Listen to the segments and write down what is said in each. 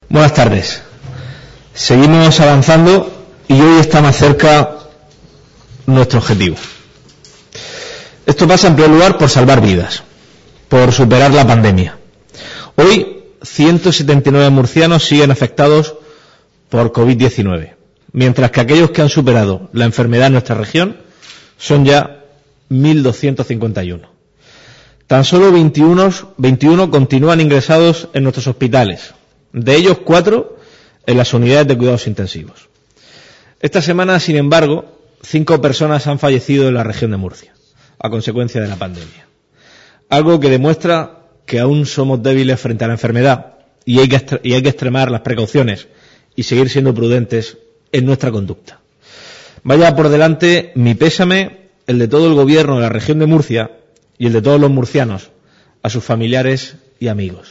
Buenas tardes. Seguimos avanzando y hoy está más cerca nuestro objetivo. Esto pasa en primer lugar por salvar vidas, por superar la pandemia. Hoy 179 murcianos siguen afectados por COVID-19, mientras que aquellos que han superado la enfermedad en nuestra región son ya 1.251. Tan solo 21 continúan ingresados en nuestros hospitales, de ellos 4 en las unidades de cuidados intensivos. Esta semana, sin embargo, 5 personas han fallecido en la región de Murcia, a consecuencia de la pandemia. Algo que demuestra que aún somos débiles frente a la enfermedad y hay que extremar las precauciones y seguir siendo prudentes en nuestra conducta. Vaya por delante mi pésame, el de todo el gobierno de la región de Murcia y el de todos los murcianos, a sus familiares y amigos.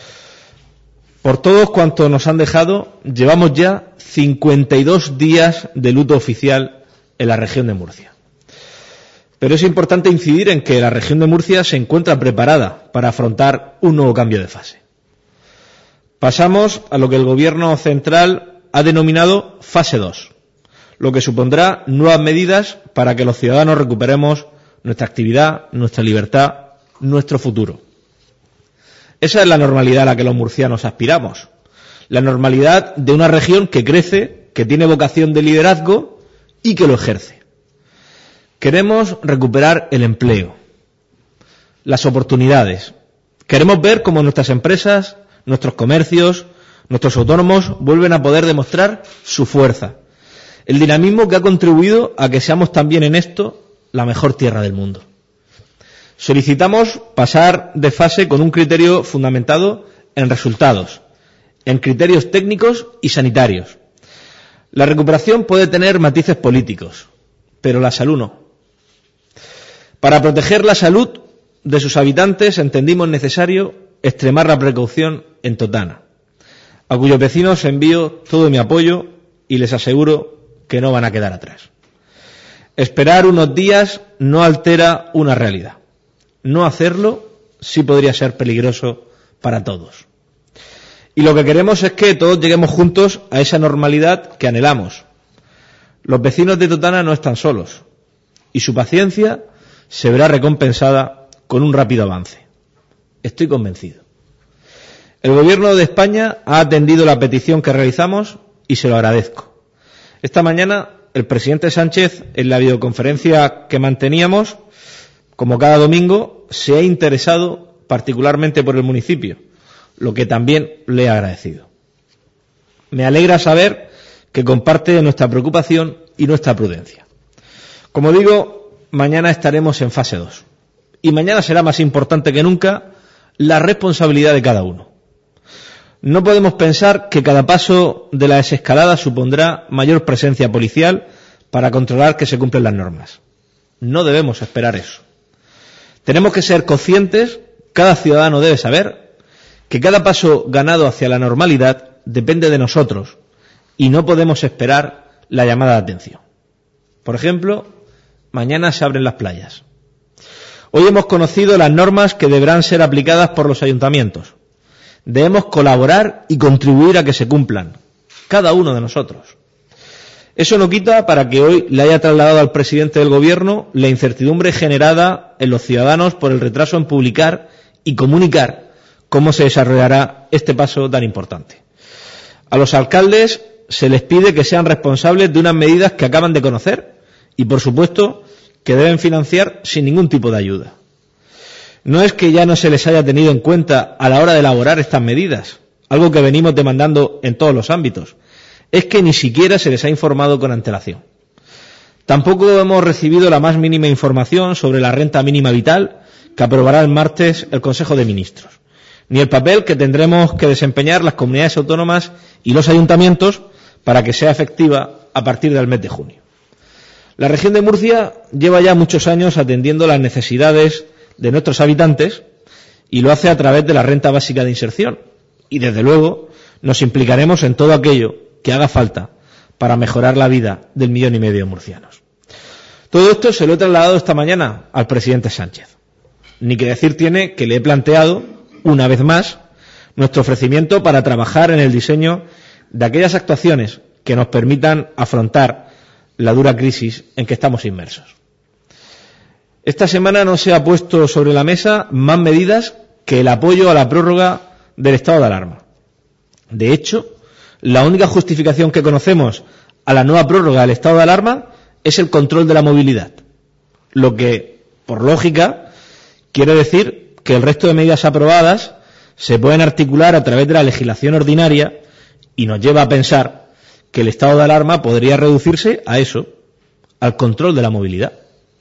Por todos cuantos nos han dejado, llevamos ya 52 días de luto oficial en la región de Murcia. Pero es importante incidir en que la región de Murcia se encuentra preparada para afrontar un nuevo cambio de fase. Pasamos a lo que el gobierno central ha denominado fase 2, lo que supondrá nuevas medidas para que los ciudadanos recuperemos nuestra actividad, nuestra libertad, nuestro futuro. Esa es la normalidad a la que los murcianos aspiramos. La normalidad de una región que crece, que tiene vocación de liderazgo y que lo ejerce. Queremos recuperar el empleo, las oportunidades. Queremos ver cómo nuestras empresas, nuestros comercios, nuestros autónomos vuelven a poder demostrar su fuerza. El dinamismo que ha contribuido a que seamos también en esto la mejor tierra del mundo. Solicitamos pasar de fase con un criterio fundamentado en resultados, en criterios técnicos y sanitarios. La recuperación puede tener matices políticos, pero la salud no. Para proteger la salud de sus habitantes entendimos necesario extremar la precaución en Totana, a cuyos vecinos envío todo mi apoyo y les aseguro que no van a quedar atrás. Esperar unos días no altera una realidad. No hacerlo sí podría ser peligroso para todos. Y lo que queremos es que todos lleguemos juntos a esa normalidad que anhelamos. Los vecinos de Totana no están solos y su paciencia se verá recompensada con un rápido avance. Estoy convencido. El Gobierno de España ha atendido la petición que realizamos y se lo agradezco. Esta mañana el presidente Sánchez, en la videoconferencia que manteníamos, como cada domingo, se ha interesado particularmente por el municipio, lo que también le he agradecido. Me alegra saber que comparte nuestra preocupación y nuestra prudencia. Como digo, mañana estaremos en fase 2. Y mañana será más importante que nunca la responsabilidad de cada uno. No podemos pensar que cada paso de la desescalada supondrá mayor presencia policial para controlar que se cumplen las normas. No debemos esperar eso. Tenemos que ser conscientes, cada ciudadano debe saber, que cada paso ganado hacia la normalidad depende de nosotros y no podemos esperar la llamada de atención. Por ejemplo, mañana se abren las playas. Hoy hemos conocido las normas que deberán ser aplicadas por los ayuntamientos. Debemos colaborar y contribuir a que se cumplan, cada uno de nosotros. Eso no quita para que hoy le haya trasladado al presidente del Gobierno la incertidumbre generada en los ciudadanos por el retraso en publicar y comunicar cómo se desarrollará este paso tan importante. A los alcaldes se les pide que sean responsables de unas medidas que acaban de conocer y, por supuesto, que deben financiar sin ningún tipo de ayuda. No es que ya no se les haya tenido en cuenta a la hora de elaborar estas medidas, algo que venimos demandando en todos los ámbitos. Es que ni siquiera se les ha informado con antelación. Tampoco hemos recibido la más mínima información sobre la renta mínima vital que aprobará el martes el Consejo de Ministros, ni el papel que tendremos que desempeñar las comunidades autónomas y los ayuntamientos para que sea efectiva a partir del mes de junio. La región de Murcia lleva ya muchos años atendiendo las necesidades de nuestros habitantes y lo hace a través de la renta básica de inserción. Y desde luego nos implicaremos en todo aquello que haga falta para mejorar la vida del 1,5 millones de murcianos. Todo esto se lo he trasladado esta mañana al presidente Sánchez. Ni que decir tiene que le he planteado, una vez más, nuestro ofrecimiento para trabajar en el diseño de aquellas actuaciones que nos permitan afrontar la dura crisis en que estamos inmersos. Esta semana no se ha puesto sobre la mesa más medidas que el apoyo a la prórroga del estado de alarma. De hecho, la única justificación que conocemos a la nueva prórroga del estado de alarma es el control de la movilidad, lo que, por lógica, quiere decir que el resto de medidas aprobadas se pueden articular a través de la legislación ordinaria y nos lleva a pensar que el estado de alarma podría reducirse a eso, al control de la movilidad.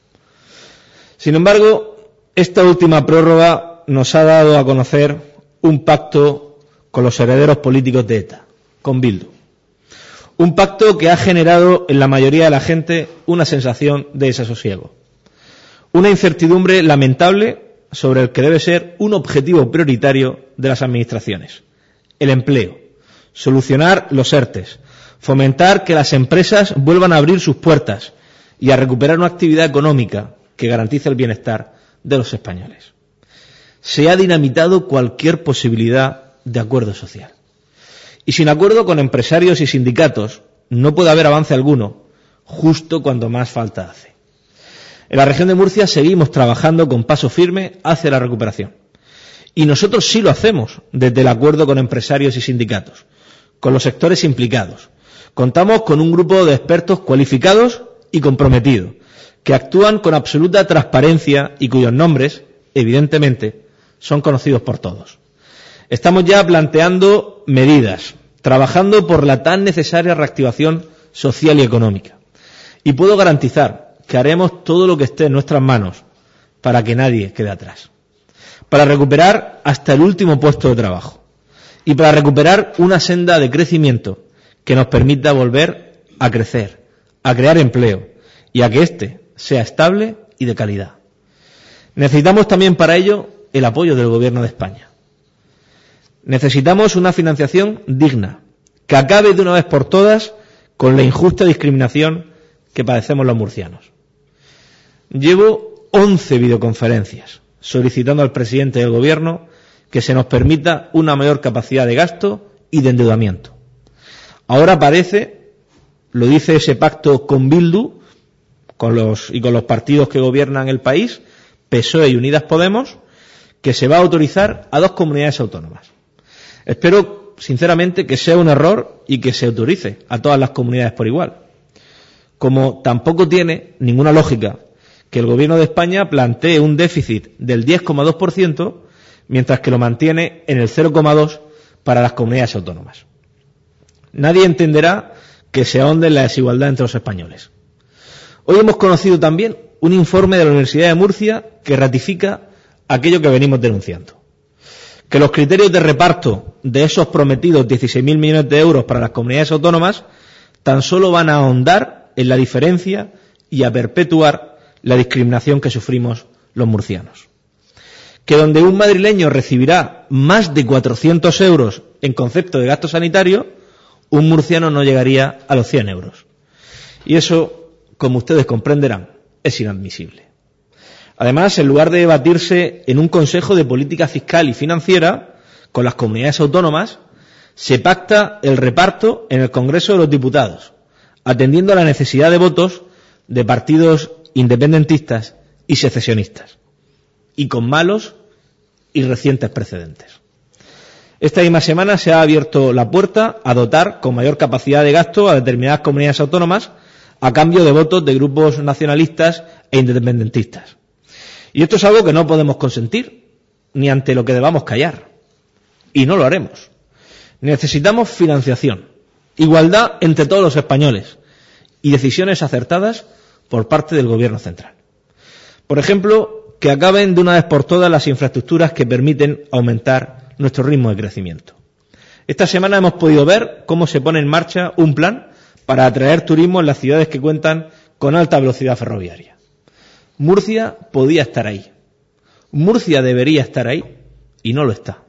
Sin embargo, esta última prórroga nos ha dado a conocer un pacto con los herederos políticos de ETA, con Bildu. Un pacto que ha generado en la mayoría de la gente una sensación de desasosiego. Una incertidumbre lamentable sobre el que debe ser un objetivo prioritario de las administraciones. El empleo. Solucionar los ERTEs. Fomentar que las empresas vuelvan a abrir sus puertas y a recuperar una actividad económica que garantice el bienestar de los españoles. Se ha dinamitado cualquier posibilidad de acuerdo social. Y sin acuerdo con empresarios y sindicatos no puede haber avance alguno, justo cuando más falta hace. En la región de Murcia seguimos trabajando con paso firme hacia la recuperación. Y nosotros sí lo hacemos desde el acuerdo con empresarios y sindicatos, con los sectores implicados. Contamos con un grupo de expertos cualificados y comprometidos, que actúan con absoluta transparencia y cuyos nombres, evidentemente, son conocidos por todos. Estamos ya planteando medidas, trabajando por la tan necesaria reactivación social y económica. Y puedo garantizar que haremos todo lo que esté en nuestras manos para que nadie quede atrás. Para recuperar hasta el último puesto de trabajo. Y para recuperar una senda de crecimiento que nos permita volver a crecer, a crear empleo y a que éste sea estable y de calidad. Necesitamos también para ello el apoyo del Gobierno de España. Necesitamos una financiación digna, que acabe de una vez por todas con la injusta discriminación que padecemos los murcianos. Llevo 11 videoconferencias solicitando al presidente del Gobierno que se nos permita una mayor capacidad de gasto y de endeudamiento. Ahora parece, lo dice ese pacto con Bildu, con los partidos que gobiernan el país, PSOE y Unidas Podemos, que se va a autorizar a 2 comunidades autónomas. Espero, sinceramente, que sea un error y que se autorice a todas las comunidades por igual. Como tampoco tiene ninguna lógica que el Gobierno de España plantee un déficit del 10,2%, mientras que lo mantiene en el 0,2% para las comunidades autónomas. Nadie entenderá que se ahonde en la desigualdad entre los españoles. Hoy hemos conocido también un informe de la Universidad de Murcia que ratifica aquello que venimos denunciando. Que los criterios de reparto de esos prometidos 16.000 millones de euros para las comunidades autónomas tan solo van a ahondar en la diferencia y a perpetuar la discriminación que sufrimos los murcianos. Que donde un madrileño recibirá más de 400 euros en concepto de gasto sanitario, un murciano no llegaría a los 100 euros. Y eso, como ustedes comprenderán, es inadmisible. Además, en lugar de debatirse en un Consejo de Política Fiscal y Financiera con las comunidades autónomas, se pacta el reparto en el Congreso de los Diputados, atendiendo a la necesidad de votos de partidos independentistas y secesionistas, y con malos y recientes precedentes. Esta misma semana se ha abierto la puerta a dotar con mayor capacidad de gasto a determinadas comunidades autónomas a cambio de votos de grupos nacionalistas e independentistas. Y esto es algo que no podemos consentir, ni ante lo que debamos callar. Y no lo haremos. Necesitamos financiación, igualdad entre todos los españoles y decisiones acertadas por parte del Gobierno central. Por ejemplo, que acaben de una vez por todas las infraestructuras que permiten aumentar nuestro ritmo de crecimiento. Esta semana hemos podido ver cómo se pone en marcha un plan para atraer turismo en las ciudades que cuentan con alta velocidad ferroviaria. Murcia podía estar ahí. Murcia debería estar ahí y no lo está.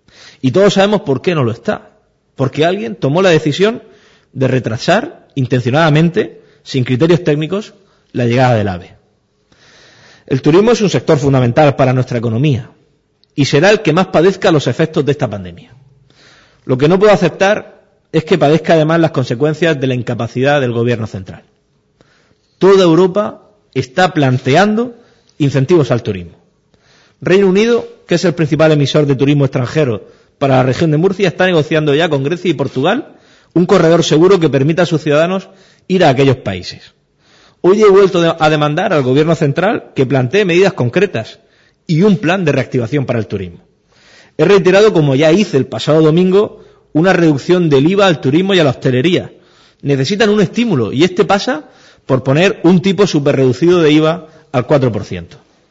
Y todos sabemos por qué no lo está. Porque alguien tomó la decisión de retrasar intencionadamente, sin criterios técnicos, la llegada del AVE. El turismo es un sector fundamental para nuestra economía y será el que más padezca los efectos de esta pandemia. Lo que no puedo aceptar es que padezca además las consecuencias de la incapacidad del gobierno central. Toda Europa está planteando incentivos al turismo. Reino Unido, que es el principal emisor de turismo extranjero para la región de Murcia, está negociando ya con Grecia y Portugal un corredor seguro que permita a sus ciudadanos ir a aquellos países. Hoy he vuelto a demandar al gobierno central que plantee medidas concretas y un plan de reactivación para el turismo. He reiterado, como ya hice el pasado domingo, una reducción del IVA al turismo y a la hostelería. Necesitan un estímulo y este pasa por poner un tipo superreducido de IVA al 4%.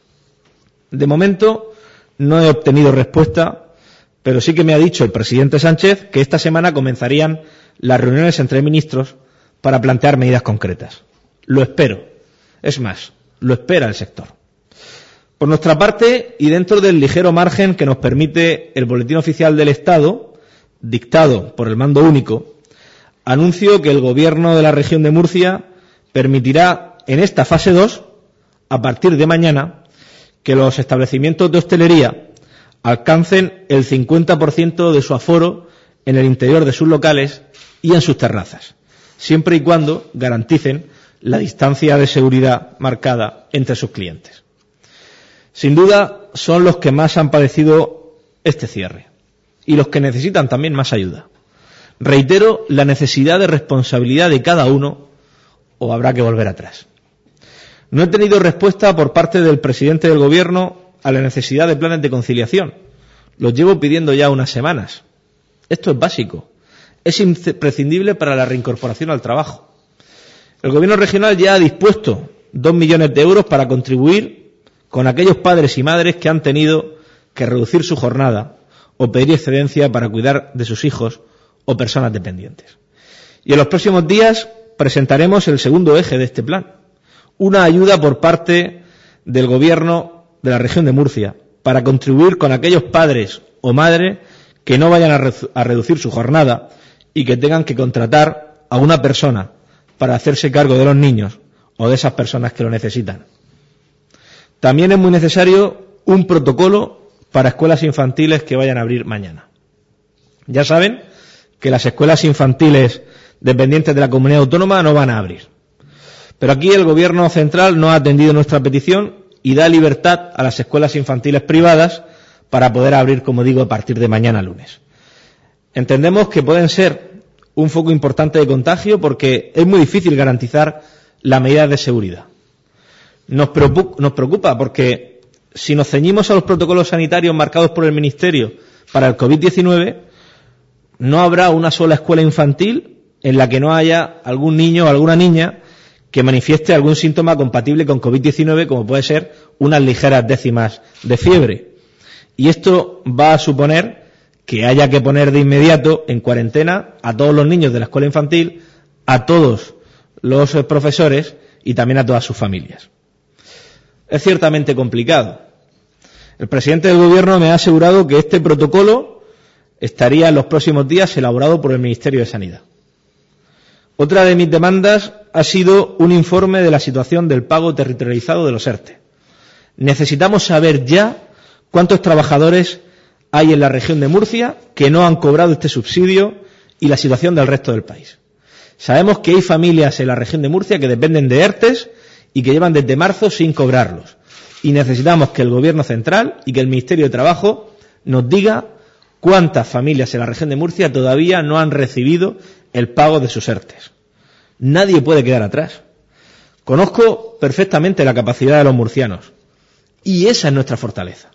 De momento no he obtenido respuesta, pero sí que me ha dicho el presidente Sánchez que esta semana comenzarían las reuniones entre ministros para plantear medidas concretas. Lo espero. Es más, lo espera el sector. Por nuestra parte, y dentro del ligero margen que nos permite el Boletín Oficial del Estado, dictado por el Mando Único, anuncio que el Gobierno de la región de Murcia permitirá en esta fase 2, a partir de mañana, que los establecimientos de hostelería alcancen el 50% de su aforo en el interior de sus locales y en sus terrazas, siempre y cuando garanticen la distancia de seguridad marcada entre sus clientes. Sin duda, son los que más han padecido este cierre y los que necesitan también más ayuda. Reitero la necesidad de responsabilidad de cada uno o habrá que volver atrás. No he tenido respuesta por parte del presidente del Gobierno a la necesidad de planes de conciliación. Los llevo pidiendo ya unas semanas. Esto es básico. Es imprescindible para la reincorporación al trabajo. El Gobierno regional ya ha dispuesto 2 millones de euros para contribuir con aquellos padres y madres que han tenido que reducir su jornada o pedir excedencia para cuidar de sus hijos o personas dependientes. Y en los próximos días presentaremos el segundo eje de este plan, una ayuda por parte del Gobierno de la región de Murcia para contribuir con aquellos padres o madres que no vayan a reducir su jornada y que tengan que contratar a una persona para hacerse cargo de los niños o de esas personas que lo necesitan. También es muy necesario un protocolo para escuelas infantiles que vayan a abrir mañana. Ya saben que las escuelas infantiles dependientes de la comunidad autónoma no van a abrir. Pero aquí el Gobierno central no ha atendido nuestra petición y da libertad a las escuelas infantiles privadas para poder abrir, como digo, a partir de mañana lunes. Entendemos que pueden ser un foco importante de contagio porque es muy difícil garantizar las medidas de seguridad. Nos preocupa porque si nos ceñimos a los protocolos sanitarios marcados por el Ministerio para el COVID-19, no habrá una sola escuela infantil en la que no haya algún niño o alguna niña que manifieste algún síntoma compatible con COVID-19, como puede ser unas ligeras décimas de fiebre. Y esto va a suponer que haya que poner de inmediato en cuarentena a todos los niños de la escuela infantil, a todos los profesores y también a todas sus familias. Es ciertamente complicado. El presidente del Gobierno me ha asegurado que este protocolo estaría en los próximos días elaborado por el Ministerio de Sanidad. Otra de mis demandas ha sido un informe de la situación del pago territorializado de los ERTE. Necesitamos saber ya cuántos trabajadores hay en la región de Murcia que no han cobrado este subsidio y la situación del resto del país. Sabemos que hay familias en la región de Murcia que dependen de ERTEs y que llevan desde marzo sin cobrarlos. Y necesitamos que el Gobierno central y que el Ministerio de Trabajo nos diga cuántas familias en la región de Murcia todavía no han recibido el pago de sus ERTEs. Nadie puede quedar atrás. Conozco perfectamente la capacidad de los murcianos y esa es nuestra fortaleza,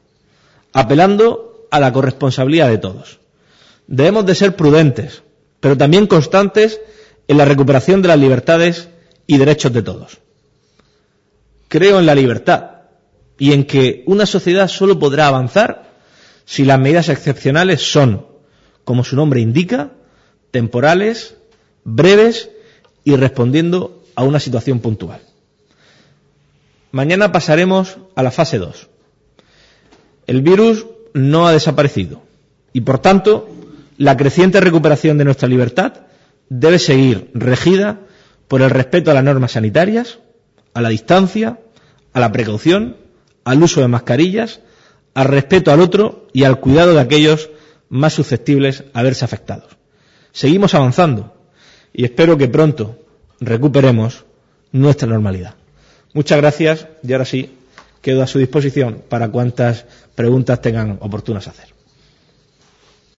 apelando a la corresponsabilidad de todos. Debemos de ser prudentes, pero también constantes en la recuperación de las libertades y derechos de todos. Creo en la libertad y en que una sociedad solo podrá avanzar si las medidas excepcionales son, como su nombre indica, temporales, breves y respondiendo a una situación puntual. Mañana pasaremos a la fase 2. El virus no ha desaparecido y, por tanto, la creciente recuperación de nuestra libertad debe seguir regida por el respeto a las normas sanitarias, a la distancia, a la precaución, al uso de mascarillas, al respeto al otro y al cuidado de aquellos más susceptibles a verse afectados. Seguimos avanzando y espero que pronto recuperemos nuestra normalidad. Muchas gracias y ahora sí quedo a su disposición para cuantas preguntas tengan oportunas hacer.